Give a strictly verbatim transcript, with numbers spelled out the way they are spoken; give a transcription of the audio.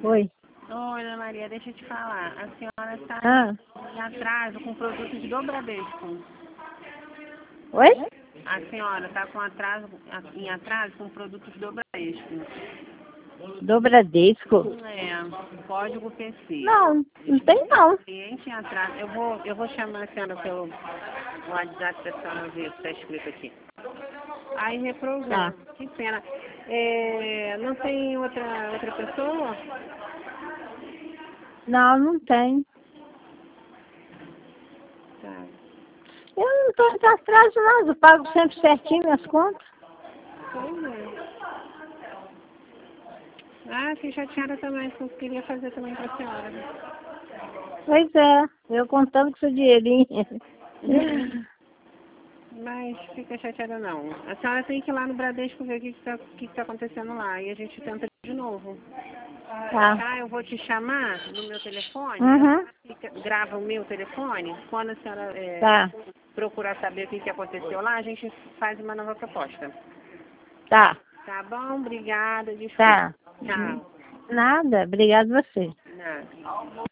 Oi. Oi, Ana Maria, deixa eu te falar. A senhora está Ah. em atraso com produtos do Bradesco. Oi? A senhora está com atraso, em atraso com produtos do Bradesco. Do Bradesco? É, código P C. Não, não tem não. Cliente em atraso. Eu vou, eu vou chamar a senhora pelo WhatsApp da senhora ver o que está escrito aqui. Aí reprovou. Tá. Que pena. É, não tem outra, outra pessoa? Não, não tem. Tá. Eu não estou de atraso não, eu pago sempre certinho minhas contas. Pois é. Ah, fiquei chateada também, porque eu queria fazer também para a senhora. Pois é, eu contando com seu dinheirinho. Mas fica chateada não. A senhora tem que ir lá no Bradesco ver o que está que que tá acontecendo lá. E a gente tenta de novo. Tá. Tá, eu vou te chamar no meu telefone. Uhum. Fica, grava o meu telefone. Quando a senhora é, Tá. procurar saber o que, que aconteceu lá, a gente faz uma nova proposta. Tá. Tá bom? Obrigada. Desculpa. Tá. Tchau. Nada, obrigado a você. Nada.